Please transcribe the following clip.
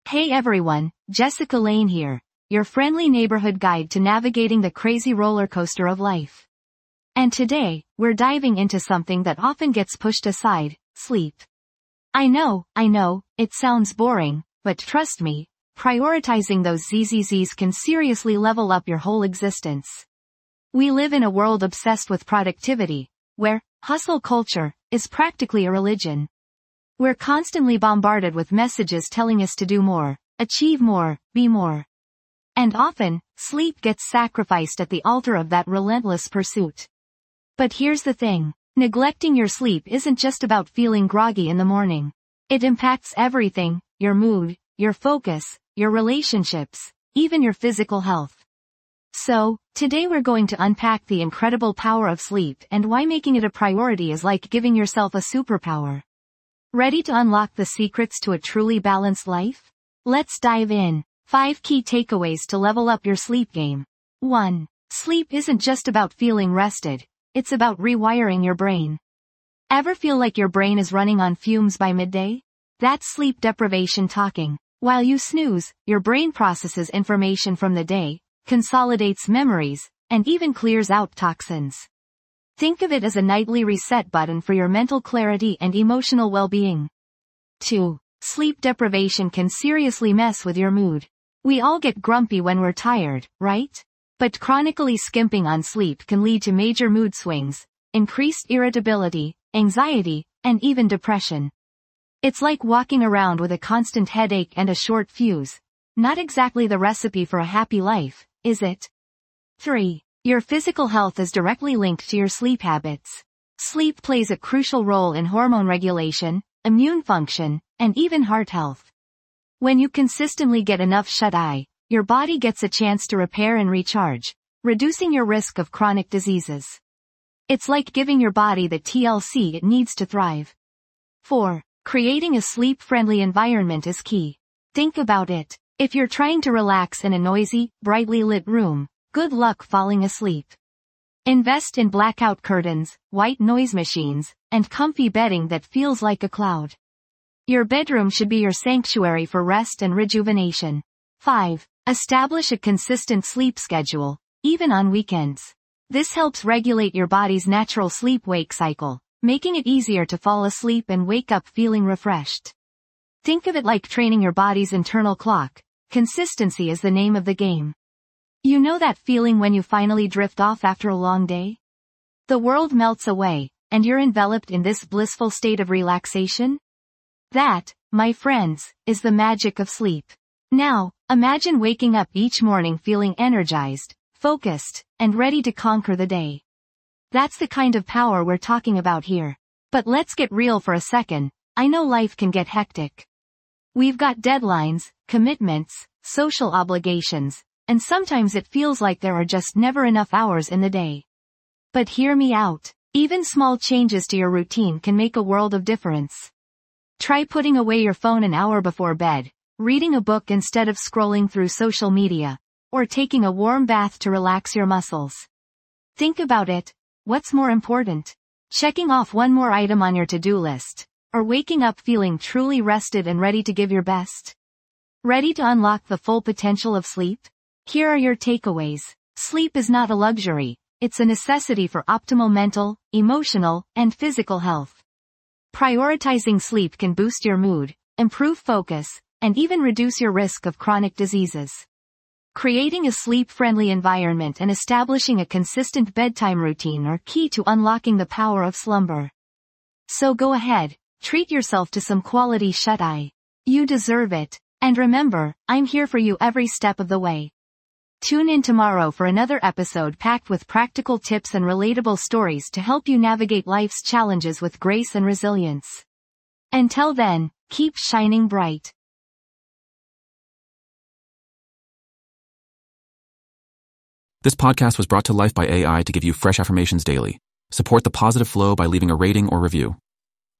Hey everyone, Jessica Lane here, your friendly neighborhood guide to navigating the crazy roller coaster of life. And today, we're diving into something that often gets pushed aside, sleep. I know, it sounds boring, but trust me, prioritizing those ZZZs can seriously level up your whole existence. We live in a world obsessed with productivity, where hustle culture is practically a religion. We're constantly bombarded with messages telling us to do more, achieve more, be more. And often, sleep gets sacrificed at the altar of that relentless pursuit. But here's the thing, neglecting your sleep isn't just about feeling groggy in the morning. It impacts everything, your mood, your focus, your relationships, even your physical health. So, today we're going to unpack the incredible power of sleep and why making it a priority is like giving yourself a superpower. Ready to unlock the secrets to a truly balanced life? Let's dive in. 5 key takeaways to level up your sleep game. 1. Sleep isn't just about feeling rested, it's about rewiring your brain. Ever feel like your brain is running on fumes by midday? That's sleep deprivation talking. While you snooze, your brain processes information from the day, consolidates memories, and even clears out toxins. Think of it as a nightly reset button for your mental clarity and emotional well-being. 2. Sleep deprivation can seriously mess with your mood. We all get grumpy when we're tired, right? But chronically skimping on sleep can lead to major mood swings, increased irritability, anxiety, and even depression. It's like walking around with a constant headache and a short fuse. Not exactly the recipe for a happy life, is it? 3. Your physical health is directly linked to your sleep habits. Sleep plays a crucial role in hormone regulation, immune function, and even heart health. When you consistently get enough shut-eye, your body gets a chance to repair and recharge, reducing your risk of chronic diseases. It's like giving your body the TLC it needs to thrive. 4. Creating a sleep-friendly environment is key. Think about it. If you're trying to relax in a noisy, brightly lit room, good luck falling asleep. Invest in blackout curtains, white noise machines, and comfy bedding that feels like a cloud. Your bedroom should be your sanctuary for rest and rejuvenation. 5. Establish a consistent sleep schedule, even on weekends. This helps regulate your body's natural sleep-wake cycle, making it easier to fall asleep and wake up feeling refreshed. Think of it like training your body's internal clock. Consistency is the name of the game. You know that feeling when you finally drift off after a long day? The world melts away, and you're enveloped in this blissful state of relaxation? That, my friends, is the magic of sleep. Now, imagine waking up each morning feeling energized, focused, and ready to conquer the day. That's the kind of power we're talking about here. But let's get real for a second. I know life can get hectic. We've got deadlines, commitments, social obligations, and sometimes it feels like there are just never enough hours in the day. But hear me out. Even small changes to your routine can make a world of difference. Try putting away your phone an hour before bed, reading a book instead of scrolling through social media, or taking a warm bath to relax your muscles. Think about it. What's more important? Checking off one more item on your to-do list, or waking up feeling truly rested and ready to give your best? Ready to unlock the full potential of sleep? Here are your takeaways. Sleep is not a luxury, it's a necessity for optimal mental, emotional, and physical health. Prioritizing sleep can boost your mood, improve focus, and even reduce your risk of chronic diseases. Creating a sleep-friendly environment and establishing a consistent bedtime routine are key to unlocking the power of slumber. So go ahead, treat yourself to some quality shut-eye. You deserve it. And remember, I'm here for you every step of the way. Tune in tomorrow for another episode packed with practical tips and relatable stories to help you navigate life's challenges with grace and resilience. Until then, keep shining bright. This podcast was brought to life by AI to give you fresh affirmations daily. Support the positive flow by leaving a rating or review.